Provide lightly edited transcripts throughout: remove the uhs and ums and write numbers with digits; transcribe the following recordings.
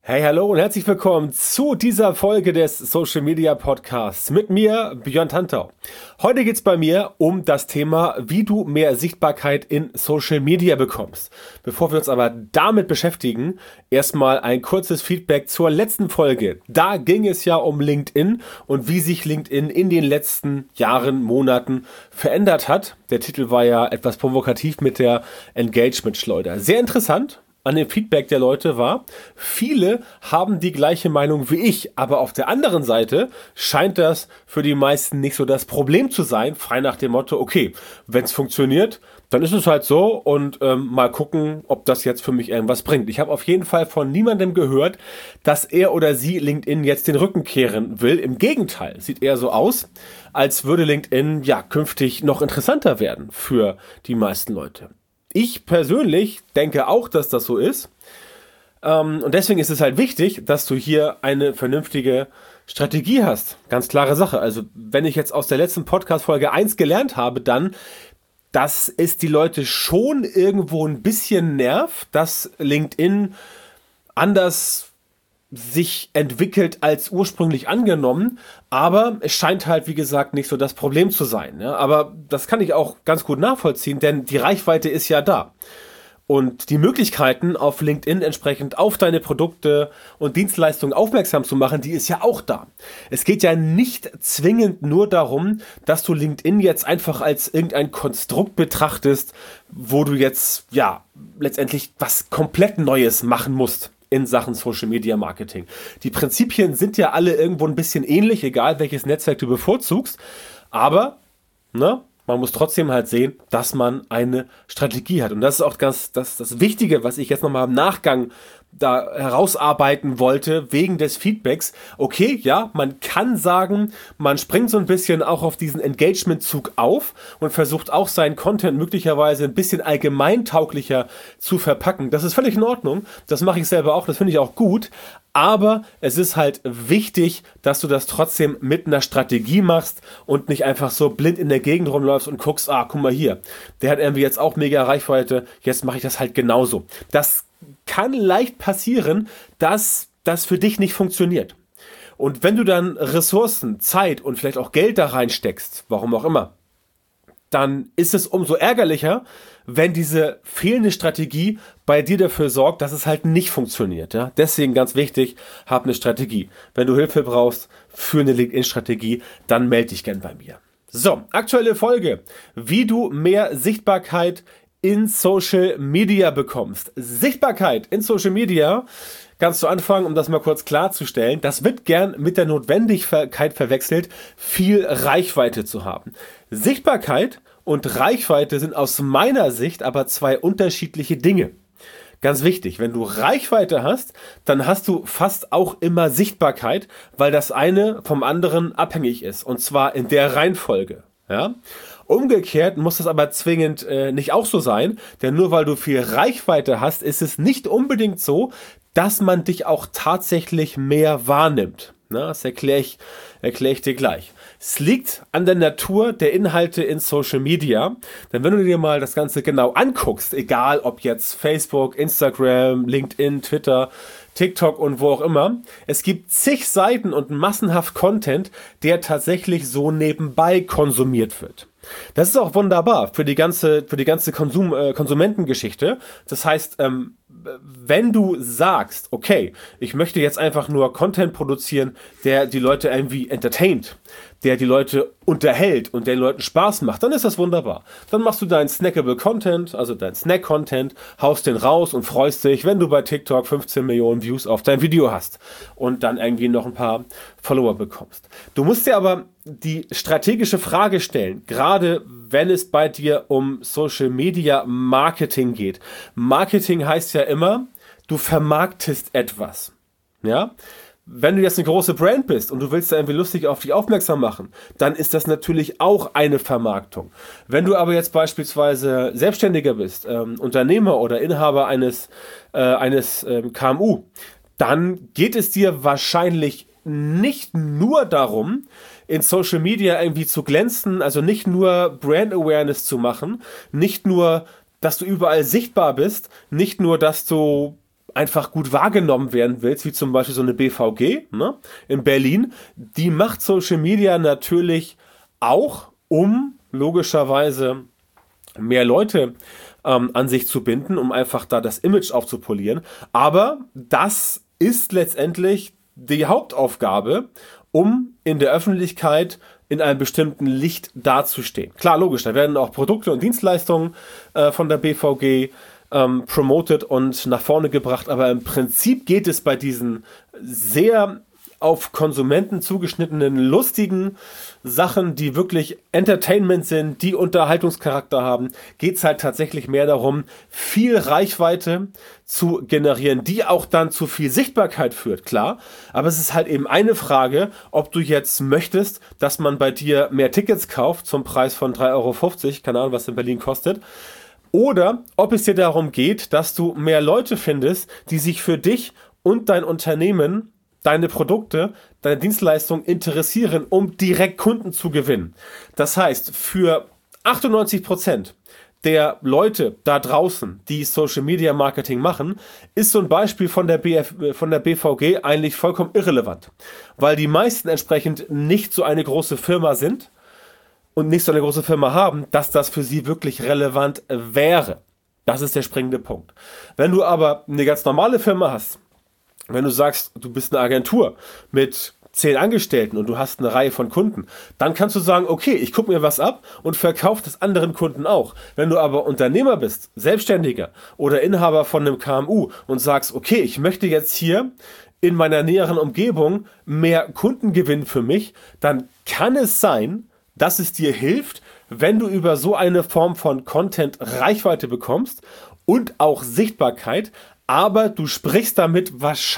Hey, hallo und herzlich willkommen zu dieser Folge des Social Media Podcasts mit mir, Björn Tantau. Heute geht es bei mir um das Thema, wie du mehr Sichtbarkeit in Social Media bekommst. Bevor wir uns aber damit beschäftigen, erstmal ein kurzes Feedback zur letzten Folge. Da ging es ja um LinkedIn und wie sich LinkedIn in den letzten Jahren, Monaten verändert hat. Der Titel war ja etwas provokativ mit der Engagement-Schleuder. Sehr interessant. An dem Feedback der Leute war, viele haben die gleiche Meinung wie ich, aber auf der anderen Seite scheint das für die meisten nicht so das Problem zu sein, frei nach dem Motto, okay, wenn es funktioniert, dann ist es halt so und mal gucken, ob das jetzt für mich irgendwas bringt. Ich habe auf jeden Fall von niemandem gehört, dass er oder sie LinkedIn jetzt den Rücken kehren will. Im Gegenteil, sieht eher so aus, als würde LinkedIn ja künftig noch interessanter werden für die meisten Leute. Ich persönlich denke auch, dass das so ist. Und deswegen ist es halt wichtig, dass du hier eine vernünftige Strategie hast. Ganz klare Sache. Also wenn ich jetzt aus der letzten Podcast-Folge 1 gelernt habe, dann, dass es die Leute schon irgendwo ein bisschen nervt, dass LinkedIn anders sich entwickelt als ursprünglich angenommen, aber es scheint halt, wie gesagt, nicht so das Problem zu sein. Ja? Aber das kann ich auch ganz gut nachvollziehen, denn die Reichweite ist ja da. Und die Möglichkeiten, auf LinkedIn entsprechend auf deine Produkte und Dienstleistungen aufmerksam zu machen, die ist ja auch da. Es geht ja nicht zwingend nur darum, dass du LinkedIn jetzt einfach als irgendein Konstrukt betrachtest, wo du jetzt, ja, letztendlich was komplett Neues machen musst in Sachen Social Media Marketing. Die Prinzipien sind ja alle irgendwo ein bisschen ähnlich, egal welches Netzwerk du bevorzugst, aber man muss trotzdem halt sehen, dass man eine Strategie hat. Und das ist auch das Wichtige, was ich jetzt nochmal im Nachgang da herausarbeiten wollte, wegen des Feedbacks. Okay, ja, man kann sagen, man springt so ein bisschen auch auf diesen Engagement-Zug auf und versucht auch seinen Content möglicherweise ein bisschen allgemeintauglicher zu verpacken. Das ist völlig in Ordnung. Das mache ich selber auch, das finde ich auch gut. Aber es ist halt wichtig, dass du das trotzdem mit einer Strategie machst und nicht einfach so blind in der Gegend rumläufst und guckst, guck mal hier, der hat irgendwie jetzt auch mega Reichweite, jetzt mache ich das halt genauso. Das kann leicht passieren, dass das für dich nicht funktioniert. Und wenn du dann Ressourcen, Zeit und vielleicht auch Geld da reinsteckst, warum auch immer, dann ist es umso ärgerlicher, wenn diese fehlende Strategie bei dir dafür sorgt, dass es halt nicht funktioniert. Ja? Deswegen ganz wichtig, hab eine Strategie. Wenn du Hilfe brauchst für eine LinkedIn-Strategie, dann melde dich gern bei mir. So, aktuelle Folge. Wie du mehr Sichtbarkeit in Social Media bekommst. Sichtbarkeit in Social Media, ganz zu Anfang, um das mal kurz klarzustellen, das wird gern mit der Notwendigkeit verwechselt, viel Reichweite zu haben. Sichtbarkeit und Reichweite sind aus meiner Sicht aber zwei unterschiedliche Dinge. Ganz wichtig, wenn du Reichweite hast, dann hast du fast auch immer Sichtbarkeit, weil das eine vom anderen abhängig ist, und zwar in der Reihenfolge. Ja? Umgekehrt muss das aber zwingend nicht auch so sein, denn nur weil du viel Reichweite hast, ist es nicht unbedingt so, dass man dich auch tatsächlich mehr wahrnimmt. Das erkläre ich dir gleich. Es liegt an der Natur der Inhalte in Social Media, denn wenn du dir mal das Ganze genau anguckst, egal ob jetzt Facebook, Instagram, LinkedIn, Twitter, TikTok und wo auch immer, es gibt zig Seiten und massenhaft Content, der tatsächlich so nebenbei konsumiert wird. Das ist auch wunderbar für die ganze Konsumentengeschichte. Das heißt, wenn du sagst, okay, ich möchte jetzt einfach nur Content produzieren, der die Leute irgendwie entertaint, der die Leute unterhält und der den Leuten Spaß macht, dann ist das wunderbar. Dann machst du deinen snackable Content, also deinen Snack-Content, haust den raus und freust dich, wenn du bei TikTok 15 Millionen Views auf dein Video hast und dann irgendwie noch ein paar Follower bekommst. Du musst dir aber die strategische Frage stellen, gerade wenn es bei dir um Social Media Marketing geht. Marketing heißt ja immer, du vermarktest etwas. Ja? Wenn du jetzt eine große Brand bist und du willst da irgendwie lustig auf dich aufmerksam machen, dann ist das natürlich auch eine Vermarktung. Wenn du aber jetzt beispielsweise Selbstständiger bist, Unternehmer oder Inhaber eines KMU, dann geht es dir wahrscheinlich nicht nur darum, in Social Media irgendwie zu glänzen, also nicht nur Brand Awareness zu machen, nicht nur, dass du überall sichtbar bist, nicht nur, dass du einfach gut wahrgenommen werden willst, wie zum Beispiel so eine BVG, ne, in Berlin, die macht Social Media natürlich auch, um logischerweise mehr Leute an sich zu binden, um einfach da das Image aufzupolieren. Aber das ist letztendlich die Hauptaufgabe, um in der Öffentlichkeit in einem bestimmten Licht dazustehen. Klar, logisch, da werden auch Produkte und Dienstleistungen von der BVG promoted und nach vorne gebracht, aber im Prinzip geht es bei diesen sehr auf Konsumenten zugeschnittenen, lustigen Sachen, die wirklich Entertainment sind, die Unterhaltungscharakter haben, geht es halt tatsächlich mehr darum, viel Reichweite zu generieren, die auch dann zu viel Sichtbarkeit führt, klar. Aber es ist halt eben eine Frage, ob du jetzt möchtest, dass man bei dir mehr Tickets kauft zum Preis von 3,50 €, keine Ahnung, was in Berlin kostet, oder ob es dir darum geht, dass du mehr Leute findest, die sich für dich und dein Unternehmen, deine Produkte, deine Dienstleistungen interessieren, um direkt Kunden zu gewinnen. Das heißt, für 98% der Leute da draußen, die Social Media Marketing machen, ist so ein Beispiel von der BVG eigentlich vollkommen irrelevant, weil die meisten entsprechend nicht so eine große Firma sind und nicht so eine große Firma haben, dass das für sie wirklich relevant wäre. Das ist der springende Punkt. Wenn du aber eine ganz normale Firma hast, wenn du sagst, du bist eine Agentur mit 10 Angestellten und du hast eine Reihe von Kunden, dann kannst du sagen, okay, ich gucke mir was ab und verkaufe das anderen Kunden auch. Wenn du aber Unternehmer bist, Selbstständiger oder Inhaber von einem KMU und sagst, okay, ich möchte jetzt hier in meiner näheren Umgebung mehr Kunden gewinnen für mich, dann kann es sein, dass es dir hilft, wenn du über so eine Form von Content Reichweite bekommst und auch Sichtbarkeit, aber du sprichst damit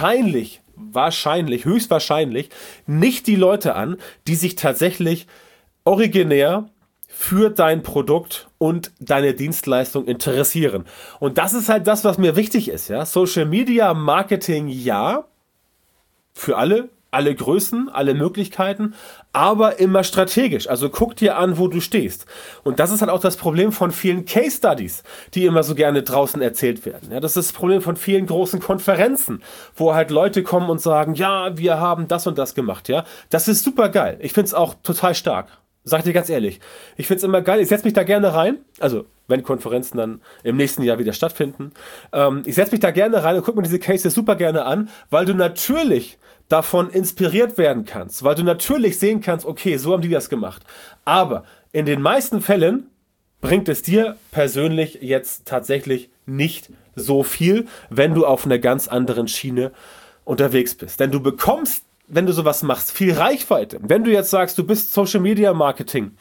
höchstwahrscheinlich nicht die Leute an, die sich tatsächlich originär für dein Produkt und deine Dienstleistung interessieren. Und das ist halt das, was mir wichtig ist. Ja? Social Media Marketing, ja, für alle Größen, alle Möglichkeiten, aber immer strategisch. Also guck dir an, wo du stehst. Und das ist halt auch das Problem von vielen Case Studies, die immer so gerne draußen erzählt werden. Ja, das ist das Problem von vielen großen Konferenzen, wo halt Leute kommen und sagen, ja, wir haben das und das gemacht. Ja, das ist super geil. Ich finde es auch total stark. Sag dir ganz ehrlich. Ich finde es immer geil. Ich setze mich da gerne rein. Also, wenn Konferenzen dann im nächsten Jahr wieder stattfinden. Ich setze mich da gerne rein und gucke mir diese Cases super gerne an, weil du natürlich davon inspiriert werden kannst, weil du natürlich sehen kannst, okay, so haben die das gemacht. Aber in den meisten Fällen bringt es dir persönlich jetzt tatsächlich nicht so viel, wenn du auf einer ganz anderen Schiene unterwegs bist. Denn du bekommst, wenn du sowas machst, viel Reichweite. Wenn du jetzt sagst, du bist Social Media Marketing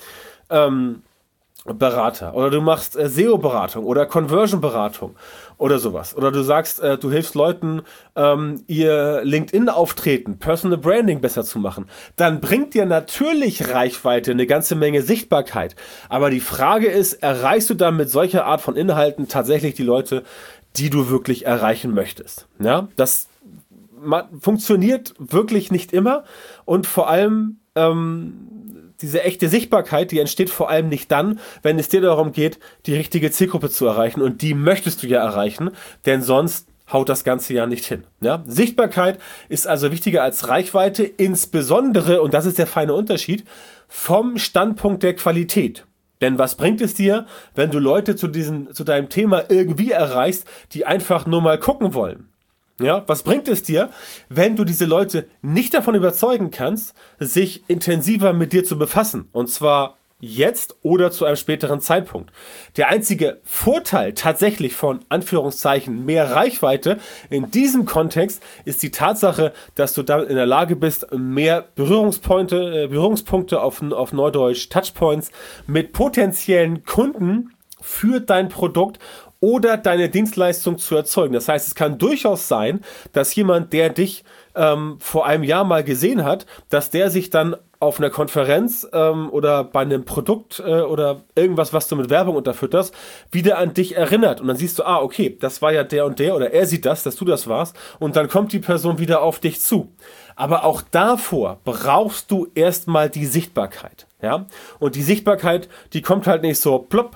Berater oder du machst SEO-Beratung oder Conversion-Beratung oder sowas. Oder du sagst, du hilfst Leuten, ihr LinkedIn-Auftreten, Personal Branding besser zu machen. Dann bringt dir natürlich Reichweite, eine ganze Menge Sichtbarkeit. Aber die Frage ist, erreichst du dann mit solcher Art von Inhalten tatsächlich die Leute, die du wirklich erreichen möchtest? Ja, das funktioniert wirklich nicht immer und vor allem diese echte Sichtbarkeit, die entsteht vor allem nicht dann, wenn es dir darum geht, die richtige Zielgruppe zu erreichen. Und die möchtest du ja erreichen, denn sonst haut das Ganze ja nicht hin. Ja? Sichtbarkeit ist also wichtiger als Reichweite, insbesondere, und das ist der feine Unterschied, vom Standpunkt der Qualität. Denn was bringt es dir, wenn du Leute zu deinem Thema irgendwie erreichst, die einfach nur mal gucken wollen? Ja, was bringt es dir, wenn du diese Leute nicht davon überzeugen kannst, sich intensiver mit dir zu befassen? Und zwar jetzt oder zu einem späteren Zeitpunkt. Der einzige Vorteil tatsächlich von Anführungszeichen mehr Reichweite in diesem Kontext ist die Tatsache, dass du dann in der Lage bist, mehr Berührungspunkte auf Neudeutsch Touchpoints mit potenziellen Kunden für dein Produkt oder deine Dienstleistung zu erzeugen. Das heißt, es kann durchaus sein, dass jemand, der dich vor einem Jahr mal gesehen hat, dass der sich dann auf einer Konferenz oder bei einem Produkt oder irgendwas, was du mit Werbung unterfütterst, wieder an dich erinnert. Und dann siehst du, okay, das war ja der und der oder er sieht das, dass du das warst. Und dann kommt die Person wieder auf dich zu. Aber auch davor brauchst du erstmal die Sichtbarkeit. Ja? Und die Sichtbarkeit, die kommt halt nicht so plopp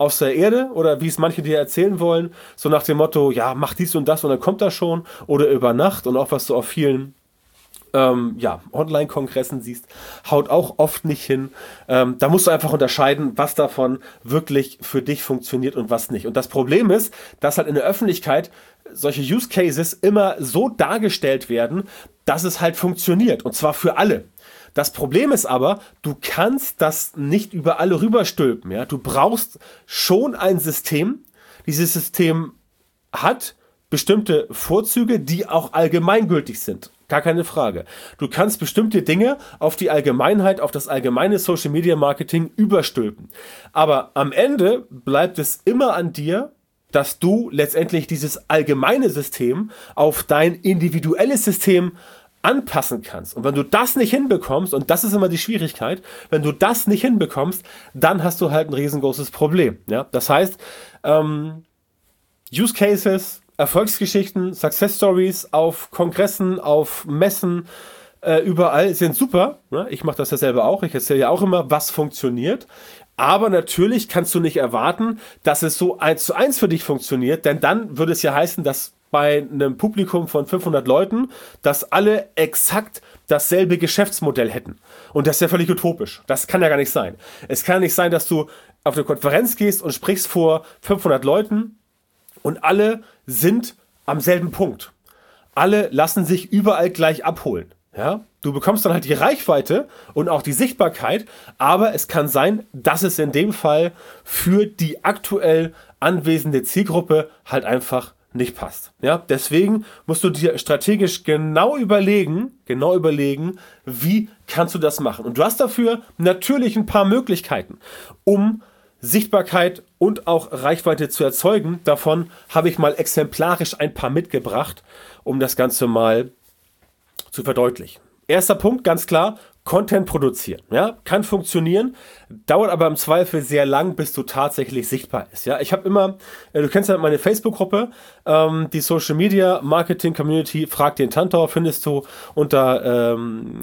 aus der Erde oder wie es manche dir erzählen wollen, so nach dem Motto, ja, mach dies und das und dann kommt das schon oder über Nacht und auch was du auf vielen Online-Kongressen siehst, haut auch oft nicht hin. Da musst du einfach unterscheiden, was davon wirklich für dich funktioniert und was nicht. Und das Problem ist, dass halt in der Öffentlichkeit solche Use Cases immer so dargestellt werden, dass es halt funktioniert. Und zwar für alle. Das Problem ist aber, du kannst das nicht über alle rüberstülpen. Ja? Du brauchst schon ein System. Dieses System hat bestimmte Vorzüge, die auch allgemeingültig sind. Gar keine Frage. Du kannst bestimmte Dinge auf die Allgemeinheit, auf das allgemeine Social Media Marketing überstülpen. Aber am Ende bleibt es immer an dir, dass du letztendlich dieses allgemeine System auf dein individuelles System anpassen kannst. Und wenn du das nicht hinbekommst, und das ist immer die Schwierigkeit, wenn du das nicht hinbekommst, dann hast du halt ein riesengroßes Problem. Ja? Das heißt, Use Cases, Erfolgsgeschichten, Success Stories auf Kongressen, auf Messen, überall sind super. Ne? Ich mache das ja selber auch. Ich erzähle ja auch immer, was funktioniert. Aber natürlich kannst du nicht erwarten, dass es so 1:1 für dich funktioniert, denn dann würde es ja heißen, dass bei einem Publikum von 500 Leuten, dass alle exakt dasselbe Geschäftsmodell hätten. Und das ist ja völlig utopisch. Das kann ja gar nicht sein. Es kann nicht sein, dass du auf eine Konferenz gehst und sprichst vor 500 Leuten und alle sind am selben Punkt. Alle lassen sich überall gleich abholen. Ja? Du bekommst dann halt die Reichweite und auch die Sichtbarkeit, aber es kann sein, dass es in dem Fall für die aktuell anwesende Zielgruppe halt einfach nicht passt. Ja? Deswegen musst du dir strategisch genau überlegen, wie kannst du das machen. Und du hast dafür natürlich ein paar Möglichkeiten, um Sichtbarkeit und auch Reichweite zu erzeugen. Davon habe ich mal exemplarisch ein paar mitgebracht, um das Ganze mal zu verdeutlichen. Erster Punkt, ganz klar, Content produzieren. Ja, kann funktionieren, dauert aber im Zweifel sehr lang, bis du tatsächlich sichtbar bist. Ja, ich habe immer, du kennst ja meine Facebook-Gruppe, die Social Media Marketing Community, Frag den Tantor, findest du unter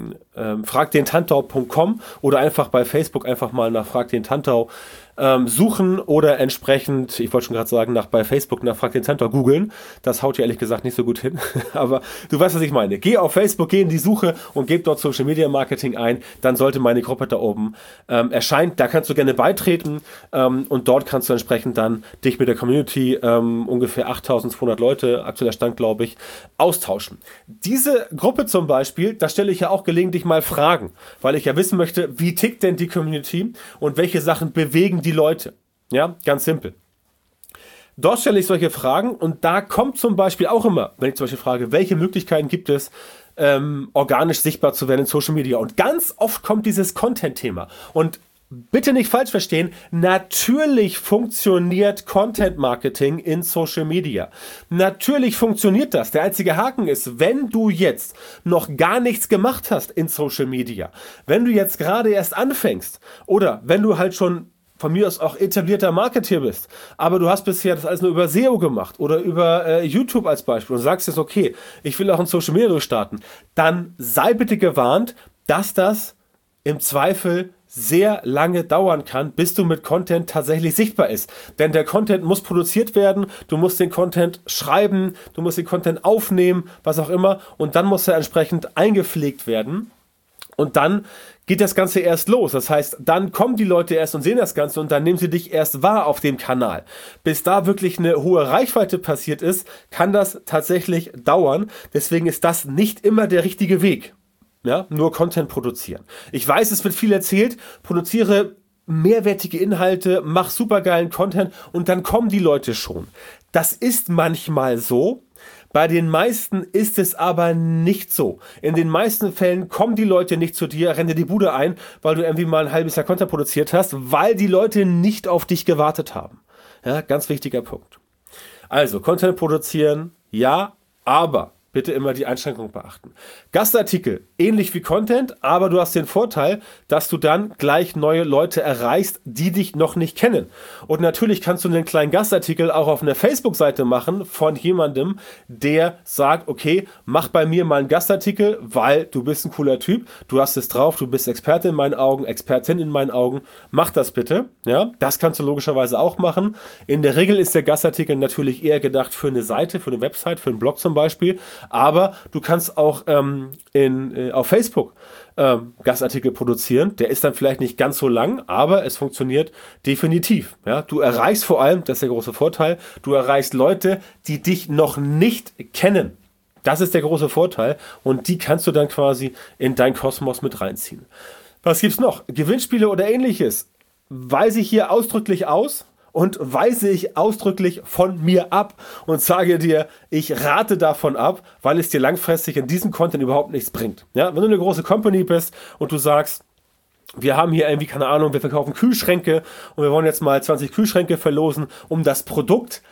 fragdentantor.com oder einfach bei Facebook einfach mal nach Frag den Tantor suchen oder entsprechend, ich wollte schon gerade sagen, bei Facebook nach Frag den Tantor googeln. Das haut ja ehrlich gesagt nicht so gut hin, aber du weißt, was ich meine. Geh auf Facebook, geh in die Suche und gib dort Social Media Marketing ein, dann sollte meine Gruppe da oben erscheinen. Da kannst du gerne beitreten und dort kannst du entsprechend dann dich mit der Community, ungefähr 8200 Leute, aktueller Stand glaube ich, austauschen. Diese Gruppe zum Beispiel, da stelle ich ja auch gelegentlich mal Fragen, weil ich ja wissen möchte, wie tickt denn die Community und welche Sachen bewegen die Leute. Ja, ganz simpel. Dort stelle ich solche Fragen und da kommt zum Beispiel auch immer, wenn ich zum Beispiel frage, welche Möglichkeiten gibt es, organisch sichtbar zu werden in Social Media. Und ganz oft kommt dieses Content-Thema. Und bitte nicht falsch verstehen, natürlich funktioniert Content Marketing in Social Media. Natürlich funktioniert das. Der einzige Haken ist, wenn du jetzt noch gar nichts gemacht hast in Social Media, wenn du jetzt gerade erst anfängst oder wenn du halt schon von mir aus auch etablierter Marketeer bist, aber du hast bisher das alles nur über SEO gemacht oder über YouTube als Beispiel und sagst jetzt, okay, ich will auch in Social Media durchstarten, dann sei bitte gewarnt, dass das im Zweifel sehr lange dauern kann, bis du mit Content tatsächlich sichtbar ist. Denn der Content muss produziert werden, du musst den Content schreiben, du musst den Content aufnehmen, was auch immer, und dann muss er entsprechend eingepflegt werden. Und dann geht das Ganze erst los. Das heißt, dann kommen die Leute erst und sehen das Ganze und dann nehmen sie dich erst wahr auf dem Kanal. Bis da wirklich eine hohe Reichweite passiert ist, kann das tatsächlich dauern. Deswegen ist das nicht immer der richtige Weg. Ja, nur Content produzieren. Ich weiß, es wird viel erzählt, produziere mehrwertige Inhalte, mach supergeilen Content und dann kommen die Leute schon. Das ist manchmal so. Bei den meisten ist es aber nicht so. In den meisten Fällen kommen die Leute nicht zu dir, rennen dir die Bude ein, weil du irgendwie mal ein halbes Jahr Content produziert hast, weil die Leute nicht auf dich gewartet haben. Ja, ganz wichtiger Punkt. Also, Content produzieren, ja, aber bitte immer die Einschränkung beachten. Gastartikel, ähnlich wie Content, aber du hast den Vorteil, dass du dann gleich neue Leute erreichst, die dich noch nicht kennen. Und natürlich kannst du einen kleinen Gastartikel auch auf einer Facebook-Seite machen von jemandem, der sagt, okay, mach bei mir mal einen Gastartikel, weil du bist ein cooler Typ, du hast es drauf, du bist Experte in meinen Augen, Expertin in meinen Augen, mach das bitte. Ja, das kannst du logischerweise auch machen. In der Regel ist der Gastartikel natürlich eher gedacht für eine Seite, für eine Website, für einen Blog zum Beispiel, aber du kannst auch auf Facebook Gastartikel produzieren. Der ist dann vielleicht nicht ganz so lang, aber es funktioniert definitiv. Ja? Du erreichst vor allem, das ist der große Vorteil, du erreichst Leute, die dich noch nicht kennen. Das ist der große Vorteil und die kannst du dann quasi in dein Kosmos mit reinziehen. Was gibt's noch? Gewinnspiele oder ähnliches. Weise ich hier ausdrücklich aus und weise ich ausdrücklich von mir ab und sage dir, ich rate davon ab, weil es dir langfristig in diesem Content überhaupt nichts bringt. Ja, wenn du eine große Company bist und du sagst, wir haben hier irgendwie, keine Ahnung, wir verkaufen Kühlschränke und wir wollen jetzt mal 20 Kühlschränke verlosen, um das Produkt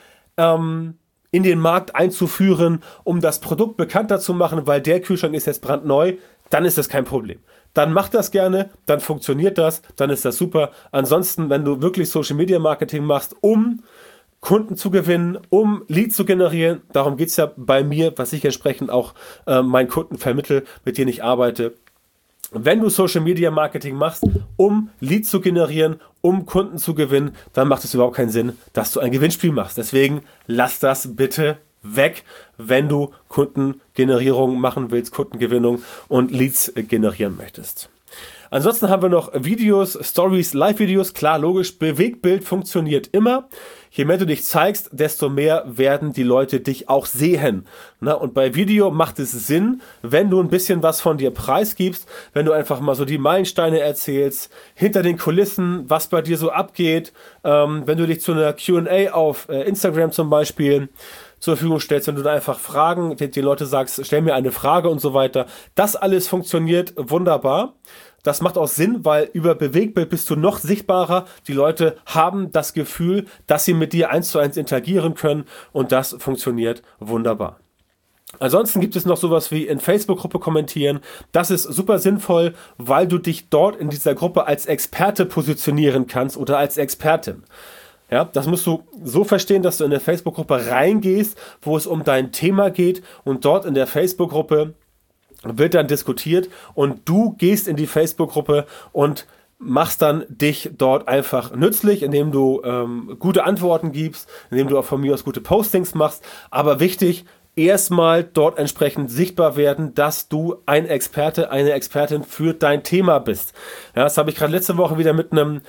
in den Markt einzuführen, um das Produkt bekannter zu machen, weil der Kühlschrank ist jetzt brandneu, dann ist das kein Problem. Dann mach das gerne, dann funktioniert das, dann ist das super. Ansonsten, wenn du wirklich Social Media Marketing machst, um Kunden zu gewinnen, um Leads zu generieren, darum geht es ja bei mir, was ich entsprechend auch meinen Kunden vermittle, mit denen ich arbeite. Wenn du Social Media Marketing machst, um Leads zu generieren, um Kunden zu gewinnen, dann macht es überhaupt keinen Sinn, dass du ein Gewinnspiel machst. Deswegen lass das bitte weg, wenn du Kundengenerierung machen willst, Kundengewinnung und Leads generieren möchtest. Ansonsten haben wir noch Videos, Stories, Live-Videos. Klar, logisch, Bewegtbild funktioniert immer. Je mehr du dich zeigst, desto mehr werden die Leute dich auch sehen. Na, und bei Video macht es Sinn, wenn du ein bisschen was von dir preisgibst, wenn du einfach mal so die Meilensteine erzählst, hinter den Kulissen, was bei dir so abgeht, wenn du dich zu einer Q&A auf Instagram zum Beispiel zur Verfügung stellst, wenn du da einfach Fragen, den Leute sagst, stell mir eine Frage und so weiter. Das alles funktioniert wunderbar. Das macht auch Sinn, weil über Bewegtbild bist du noch sichtbarer. Die Leute haben das Gefühl, dass sie mit dir 1:1 interagieren können und das funktioniert wunderbar. Ansonsten gibt es noch sowas wie in Facebook-Gruppe kommentieren. Das ist super sinnvoll, weil du dich dort in dieser Gruppe als Experte positionieren kannst oder als Expertin. Ja, das musst du so verstehen, dass du in der Facebook-Gruppe reingehst, wo es um dein Thema geht und dort in der Facebook-Gruppe wird dann diskutiert und du gehst in die Facebook-Gruppe und machst dann dich dort einfach nützlich, indem du gute Antworten gibst, indem du auch von mir aus gute Postings machst, aber wichtig, erstmal dort entsprechend sichtbar werden, dass du ein Experte, eine Expertin für dein Thema bist. Ja, das habe ich gerade letzte Woche wieder mit einem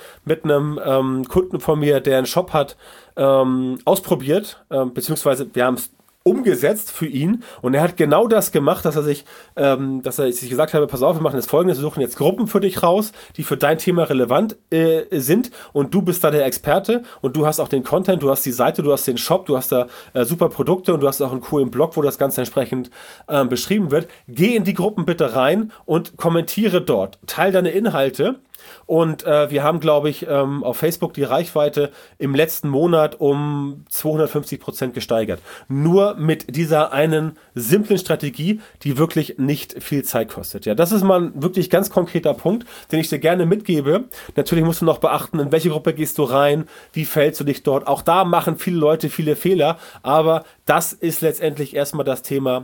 Kunden von mir, der einen Shop hat, ausprobiert, beziehungsweise wir haben es umgesetzt für ihn und er hat genau das gemacht, dass er sich gesagt habe, pass auf, wir machen jetzt Folgendes, wir suchen jetzt Gruppen für dich raus, die für dein Thema relevant sind und du bist da der Experte und du hast auch den Content, du hast die Seite, du hast den Shop, du hast da super Produkte und du hast auch einen coolen Blog, wo das Ganze entsprechend beschrieben wird. Geh in die Gruppen bitte rein und kommentiere dort, teil deine Inhalte. Und wir haben, glaube ich, auf Facebook die Reichweite im letzten Monat um 250% gesteigert. Nur mit dieser einen simplen Strategie, die wirklich nicht viel Zeit kostet. Ja, das ist mal ein wirklich ganz konkreter Punkt, den ich dir gerne mitgebe. Natürlich musst du noch beachten, in welche Gruppe gehst du rein, wie fällst du dich dort. Auch da machen viele Leute viele Fehler, aber das ist letztendlich erstmal das Thema,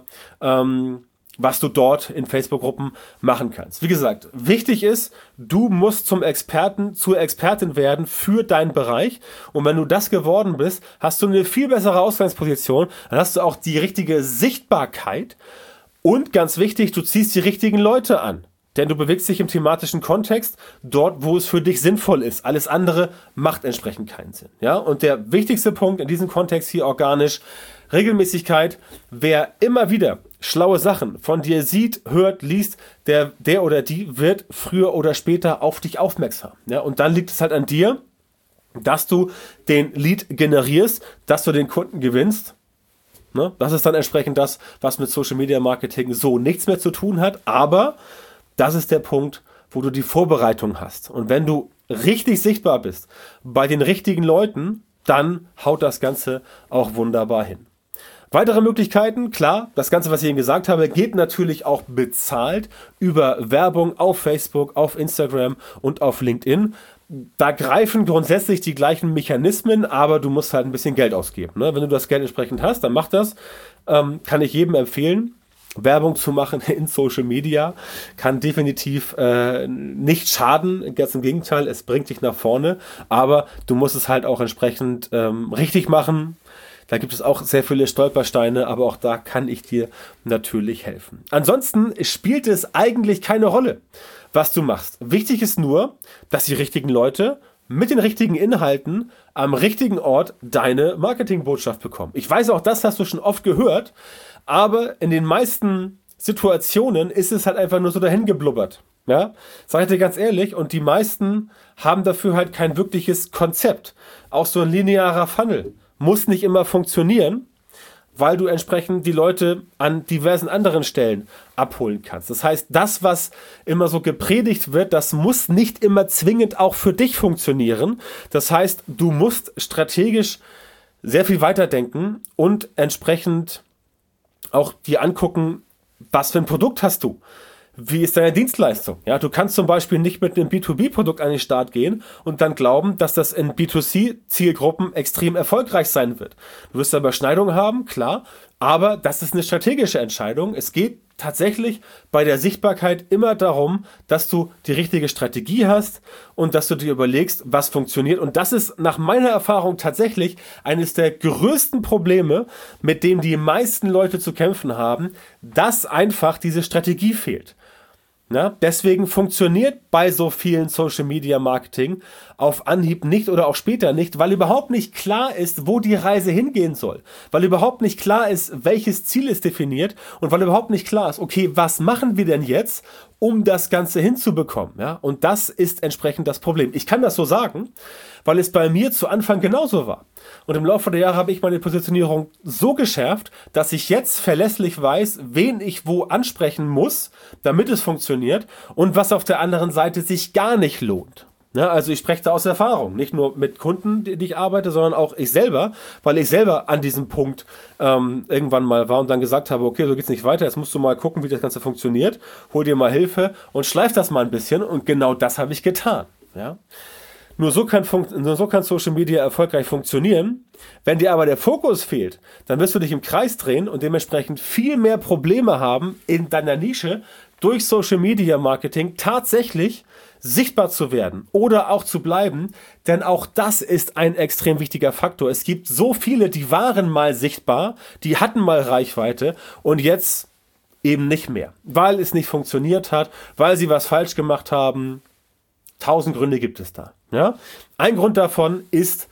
was du dort in Facebook-Gruppen machen kannst. Wie gesagt, wichtig ist, du musst zum Experten, zur Expertin werden für deinen Bereich. Und wenn du das geworden bist, hast du eine viel bessere Ausgangsposition. Dann hast du auch die richtige Sichtbarkeit. Und ganz wichtig, du ziehst die richtigen Leute an. Denn du bewegst dich im thematischen Kontext dort, wo es für dich sinnvoll ist. Alles andere macht entsprechend keinen Sinn. Ja? Und der wichtigste Punkt in diesem Kontext hier organisch, Regelmäßigkeit. Wer immer wieder schlaue Sachen von dir sieht, hört, liest, der oder die wird früher oder später auf dich aufmerksam. Ja? Und dann liegt es halt an dir, dass du den Lead generierst, dass du den Kunden gewinnst. Ne? Das ist dann entsprechend das, was mit Social Media Marketing so nichts mehr zu tun hat, aber das ist der Punkt, wo du die Vorbereitung hast. Und wenn du richtig sichtbar bist bei den richtigen Leuten, dann haut das Ganze auch wunderbar hin. Weitere Möglichkeiten, klar, das Ganze, was ich Ihnen gesagt habe, geht natürlich auch bezahlt über Werbung auf Facebook, auf Instagram und auf LinkedIn. Da greifen grundsätzlich die gleichen Mechanismen, aber du musst halt ein bisschen Geld ausgeben. Ne? Wenn du das Geld entsprechend hast, dann mach das. Kann ich jedem empfehlen. Werbung zu machen in Social Media kann definitiv nicht schaden, ganz im Gegenteil, es bringt dich nach vorne, aber du musst es halt auch entsprechend richtig machen. Da gibt es auch sehr viele Stolpersteine, aber auch da kann ich dir natürlich helfen. Ansonsten spielt es eigentlich keine Rolle, was du machst. Wichtig ist nur, dass die richtigen Leute mit den richtigen Inhalten am richtigen Ort deine Marketingbotschaft bekommen. Ich weiß auch, das hast du schon oft gehört, aber in den meisten Situationen ist es halt einfach nur so dahin geblubbert. Ja, sag ich dir ganz ehrlich, und die meisten haben dafür halt kein wirkliches Konzept. Auch so ein linearer Funnel muss nicht immer funktionieren, weil du entsprechend die Leute an diversen anderen Stellen abholen kannst. Das heißt, das, was immer so gepredigt wird, das muss nicht immer zwingend auch für dich funktionieren. Das heißt, du musst strategisch sehr viel weiterdenken und entsprechend auch dir angucken, was für ein Produkt hast du? Wie ist deine Dienstleistung? Ja, du kannst zum Beispiel nicht mit einem B2B-Produkt an den Start gehen und dann glauben, dass das in B2C-Zielgruppen extrem erfolgreich sein wird. Du wirst da Überschneidungen haben, klar, aber das ist eine strategische Entscheidung. Es geht tatsächlich bei der Sichtbarkeit immer darum, dass du die richtige Strategie hast und dass du dir überlegst, was funktioniert. Und das ist nach meiner Erfahrung tatsächlich eines der größten Probleme, mit dem die meisten Leute zu kämpfen haben, dass einfach diese Strategie fehlt. Ja, deswegen funktioniert bei so vielen Social Media Marketing auf Anhieb nicht oder auch später nicht, weil überhaupt nicht klar ist, wo die Reise hingehen soll. Weil überhaupt nicht klar ist, welches Ziel ist definiert und weil überhaupt nicht klar ist, okay, was machen wir denn jetzt, um das Ganze hinzubekommen? Ja, und das ist entsprechend das Problem. Ich kann das so sagen, weil es bei mir zu Anfang genauso war. Und im Laufe der Jahre habe ich meine Positionierung so geschärft, dass ich jetzt verlässlich weiß, wen ich wo ansprechen muss, damit es funktioniert und was auf der anderen Seite sich gar nicht lohnt. Ja, also ich spreche da aus Erfahrung, nicht nur mit Kunden, die ich arbeite, sondern auch ich selber, weil ich selber an diesem Punkt irgendwann mal war und dann gesagt habe, okay, so geht's nicht weiter, jetzt musst du mal gucken, wie das Ganze funktioniert, hol dir mal Hilfe und schleif das mal ein bisschen und genau das habe ich getan. Ja? Nur so kann Social Media erfolgreich funktionieren. Wenn dir aber der Fokus fehlt, dann wirst du dich im Kreis drehen und dementsprechend viel mehr Probleme haben, in deiner Nische durch Social Media Marketing tatsächlich sichtbar zu werden oder auch zu bleiben, denn auch das ist ein extrem wichtiger Faktor. Es gibt so viele, die waren mal sichtbar, die hatten mal Reichweite und jetzt eben nicht mehr, weil es nicht funktioniert hat, weil sie was falsch gemacht haben. 1000 Gründe gibt es da. Ja? Ein Grund davon ist,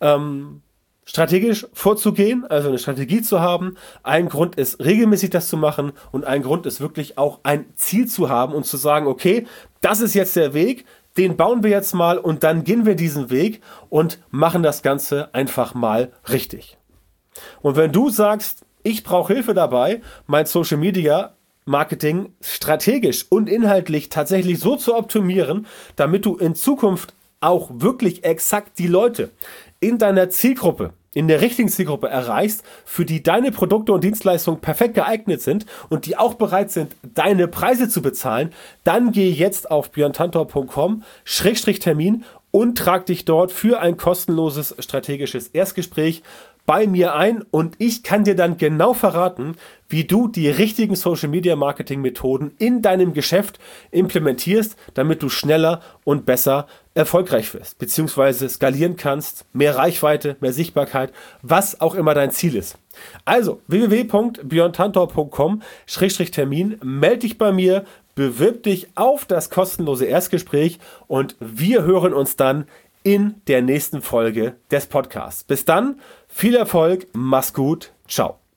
strategisch vorzugehen, also eine Strategie zu haben. Ein Grund ist, regelmäßig das zu machen und ein Grund ist wirklich auch ein Ziel zu haben und zu sagen, okay, das ist jetzt der Weg, den bauen wir jetzt mal und dann gehen wir diesen Weg und machen das Ganze einfach mal richtig. Und wenn du sagst, ich brauche Hilfe dabei, mein Social Media Marketing strategisch und inhaltlich tatsächlich so zu optimieren, damit du in Zukunft auch wirklich exakt die Leute in deiner Zielgruppe, in der richtigen Zielgruppe erreichst, für die deine Produkte und Dienstleistungen perfekt geeignet sind und die auch bereit sind, deine Preise zu bezahlen, dann geh jetzt auf björntantor.com/Termin und trag dich dort für ein kostenloses strategisches Erstgespräch bei mir ein und ich kann dir dann genau verraten, wie du die richtigen Social Media Marketing Methoden in deinem Geschäft implementierst, damit du schneller und besser erfolgreich wirst, beziehungsweise skalieren kannst, mehr Reichweite, mehr Sichtbarkeit, was auch immer dein Ziel ist. Also www.björntantor.com/Termin, melde dich bei mir, bewirb dich auf das kostenlose Erstgespräch und wir hören uns dann in der nächsten Folge des Podcasts. Bis dann, viel Erfolg, mach's gut, ciao.